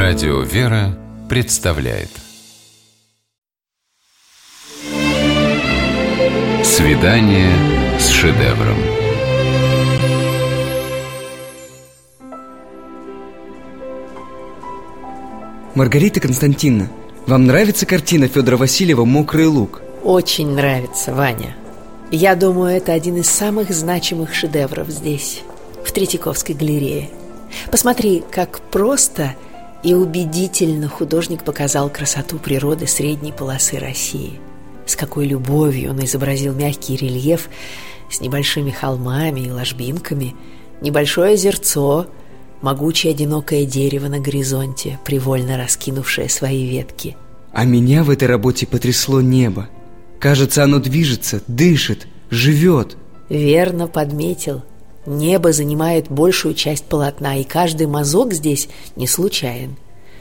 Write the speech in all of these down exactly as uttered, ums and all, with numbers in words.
Радио «Вера» представляет «Свидание с шедевром». Маргарита Константиновна, вам нравится картина Федора Васильева «Мокрый луг»? Очень нравится, Ваня. Я думаю, это один из самых значимых шедевров здесь, в Третьяковской галерее. Посмотри, как просто и убедительно художник показал красоту природы средней полосы России. С какой любовью он изобразил мягкий рельеф с небольшими холмами и ложбинками, небольшое озерцо, могучее одинокое дерево на горизонте, привольно раскинувшее свои ветки. А меня в этой работе потрясло небо. Кажется, оно движется, дышит, живет. Верно подметил. Небо занимает большую часть полотна, и каждый мазок здесь не случайен.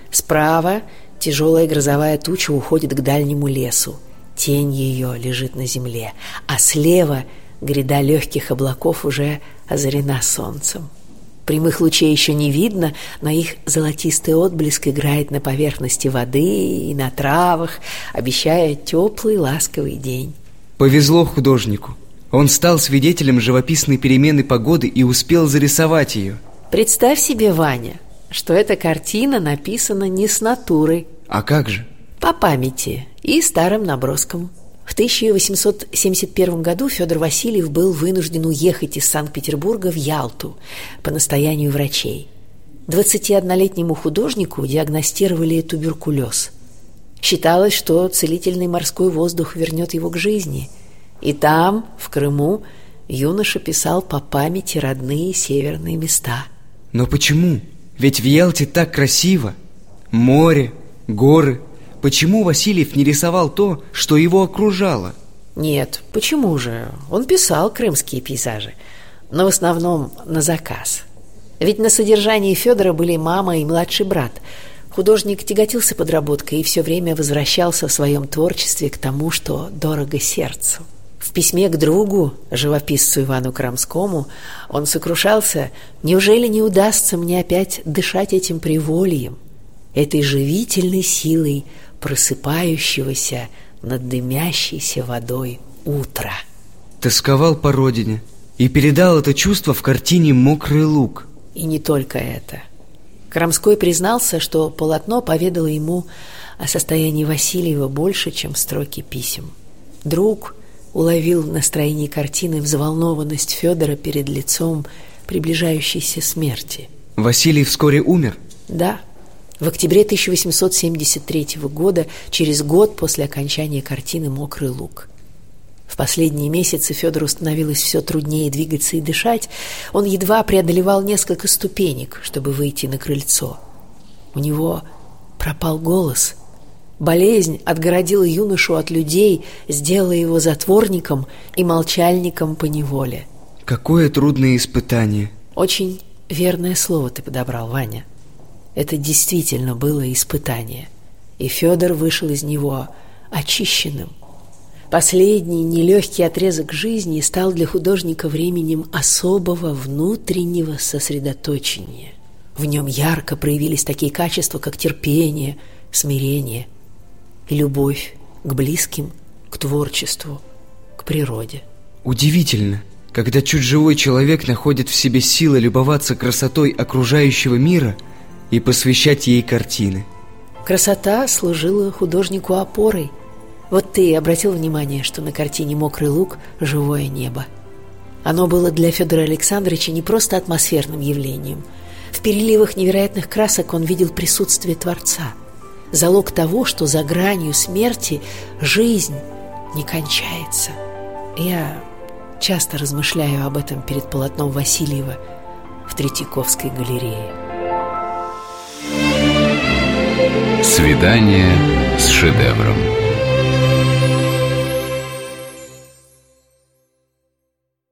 Справа тяжелая грозовая туча уходит к дальнему лесу. Тень ее лежит на земле, а слева гряда легких облаков уже озарена солнцем. Прямых лучей еще не видно, но их золотистый отблеск играет на поверхности воды и на травах, обещая теплый ласковый день. Повезло художнику. Он стал свидетелем живописной перемены погоды и успел зарисовать ее. Представь себе, Ваня, что эта картина написана не с натуры. А как же? По памяти и старым наброскам. В тысяча восемьсот семьдесят первом году Федор Васильев был вынужден уехать из Санкт-Петербурга в Ялту по настоянию врачей. двадцатиоднолетнему художнику диагностировали туберкулез. Считалось, что целительный морской воздух вернет его к жизни. И там, в Крыму, юноша писал по памяти родные северные места. Но почему? Ведь в Ялте так красиво. Море, горы. Почему Васильев не рисовал то, что его окружало? Нет, почему же? Он писал крымские пейзажи, но в основном на заказ. Ведь на содержании Федора были мама и младший брат. Художник тяготился подработкой и все время возвращался в своем творчестве к тому, что дорого сердцу. В письме к другу, живописцу Ивану Крамскому, он сокрушался: «Неужели не удастся мне опять дышать этим привольем, этой живительной силой просыпающегося над дымящейся водой утра?» Тосковал по родине и передал это чувство в картине «Мокрый луг». И не только это. Крамской признался, что полотно поведало ему о состоянии Васильева больше, чем строки писем. Друг уловил в настроении картины взволнованность Федора перед лицом приближающейся смерти. Василий вскоре умер? Да. В октябре тысяча восемьсот семьдесят третьего года, через год после окончания картины «Мокрый луг». В последние месяцы Федору становилось все труднее двигаться и дышать. Он едва преодолевал несколько ступенек, чтобы выйти на крыльцо. У него пропал голос. Болезнь отгородила юношу от людей, сделала его затворником и молчальником по неволе. Какое трудное испытание. Очень верное слово ты подобрал, Ваня. Это действительно было испытание, и Федор вышел из него очищенным. Последний нелегкий отрезок жизни стал для художника временем особого внутреннего сосредоточения. В нем ярко проявились такие качества, как терпение, смирение и любовь к близким, к творчеству, к природе. Удивительно, когда чуть живой человек находит в себе силы любоваться красотой окружающего мира и посвящать ей картины. Красота служила художнику опорой. Вот ты обратил внимание, что на картине «Мокрый луг» живое небо. Оно было для Федора Александровича не просто атмосферным явлением. В переливах невероятных красок он видел присутствие Творца. Залог того, что за гранью смерти жизнь не кончается. Я часто размышляю об этом перед полотном Васильева в Третьяковской галерее. «Свидание с шедевром».